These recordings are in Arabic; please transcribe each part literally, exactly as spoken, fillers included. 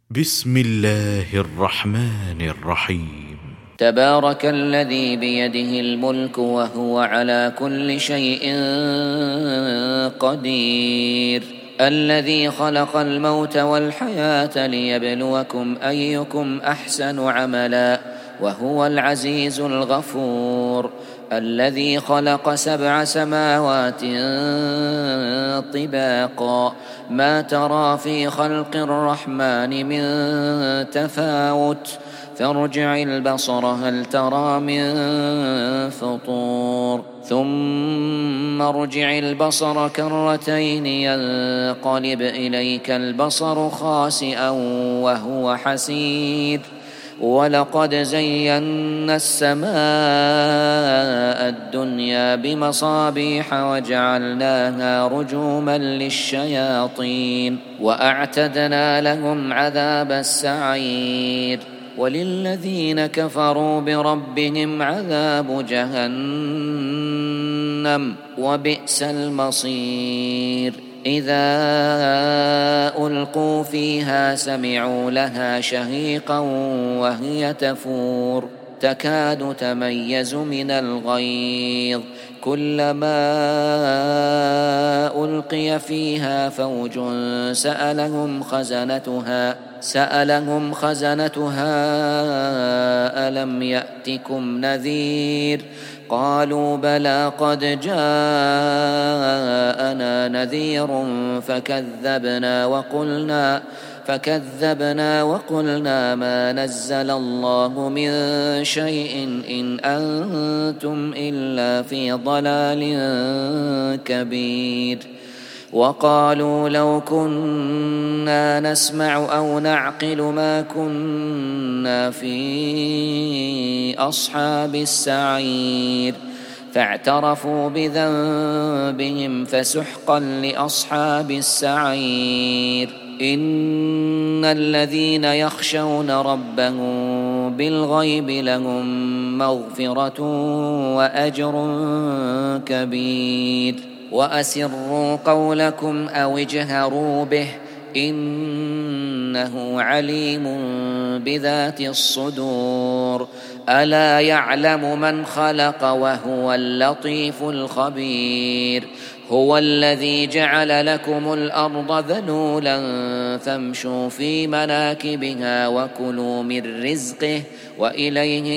بسم الله الرحمن الرحيم. تبارك الذي بيده الملك وهو على كل شيء قدير، الذي خلق الموت والحياة ليبلوكم أيكم أحسن عملا وهو العزيز الغفور، الذي خلق سبع سماوات طباقا ما ترى في خلق الرحمن من تفاوت فارجع البصر هل ترى من فطور ثم ارجع البصر كرتين ينقلب إليك البصر خاسئا وهو حسير، ولقد زينا السماء الدنيا بمصابيح وجعلناها رجوما للشياطين وأعتدنا لهم عذاب السعير، وللذين كفروا بربهم عذاب جهنم وبئس المصير. إذا ألقوا فيها سمعوا لها شهيقا وهي تفور تكاد تميز من الغيظ، كلما ألقي فيها فوج سألهم خزنتها سألهم خزنتها ألم يأتكم نذير؟ قالوا بلى قد جاءنا نذير فكذبنا وقلنا فكذبنا وقلنا ما نزل الله من شيء إن أنتم إلا في ضلال كبير. وقالوا لو كنا نسمع أو نعقل ما كنا في أصحاب السعير، فاعترفوا بذنبهم فسحقا لأصحاب السعير. إن الذين يخشون ربهم بالغيب لهم مغفرة وأجر كبير. وأسروا قولكم أو اجهروا به إنه عليم بذات الصدور، ألا يعلم من خلق وهو اللطيف الخبير. هو الذي جعل لكم الأرض ذلولا فامشوا في مناكبها وكلوا من رزقه وإليه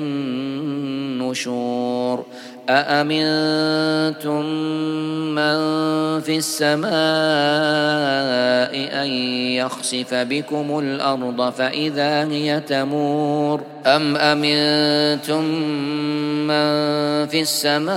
النشور. أأمنتم من في السماء أن يخسف بكم الأرض فإذا هي تمور، أم أمنتم من في السماء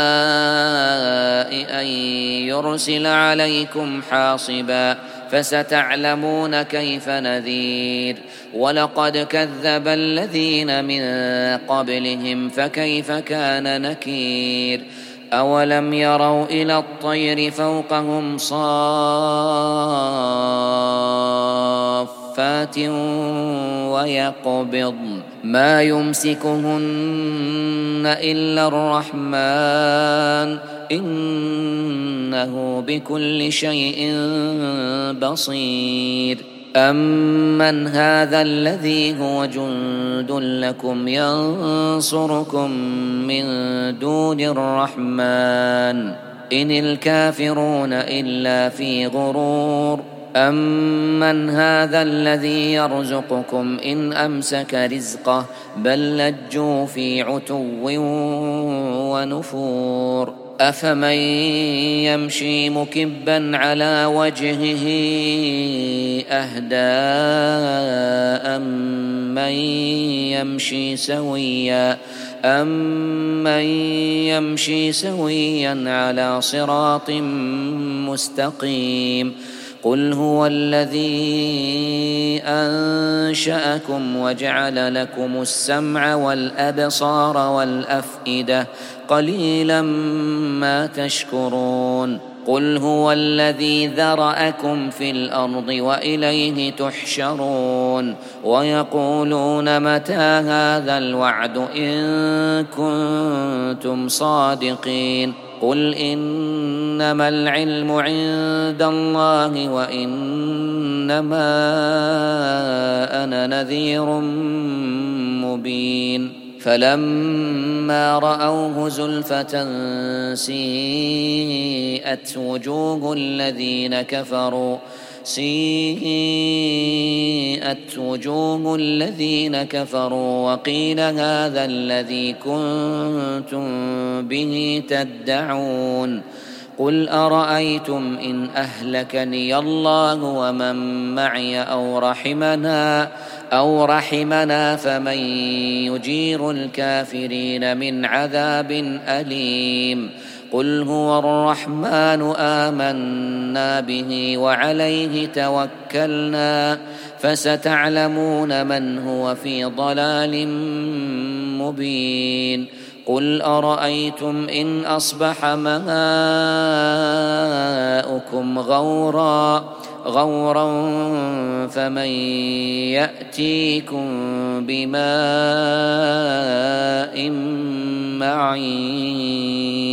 أن يرسل عليكم حاصبا فستعلمون كيف نذير. ولقد كذب الذين من قبلهم فكيف كان نكير. أولم يروا إلى الطير فوقهم صافات ويقبضن ما يمسكهن إلا الرحمن إنه بكل شيء بصير. أمن هذا الذي هو جند لكم ينصركم من دون الرحمن إن الكافرون إلا في غرور. أمن هذا الذي يرزقكم إن أمسك رزقه بل لجوا في عتو ونفور. أفمن يمشي مكبا على وجهه أهدى أمن يمشي سويا أمن يمشي سويا على صراط مستقيم. قل هو الذي أنشأكم وجعل لكم السمع والأبصار والأفئدة قليلا ما تشكرون. قل هو الذي ذرأكم في الأرض وإليه تحشرون. ويقولون متى هذا الوعد إن كنتم صادقين. قل إنما العلم عند الله وإنما أنا نذير مبين فلما رأوه زلفة سيئت وجوه الذين كفروا سيئت وجوه الذين كفروا وقيل هذا الذي كنتم به تدعون قل أرأيتم إن أهلكني الله ومن معي أو رحمنا أو رحمنا فمن يجير الكافرين من عذاب أليم قل هو الرحمن آمنا به وعليه توكلنا فستعلمون من هو في ضلال مبين قل أرأيتم إن أصبح ماؤكم غورا غورا فمن يأتيكم بماء معين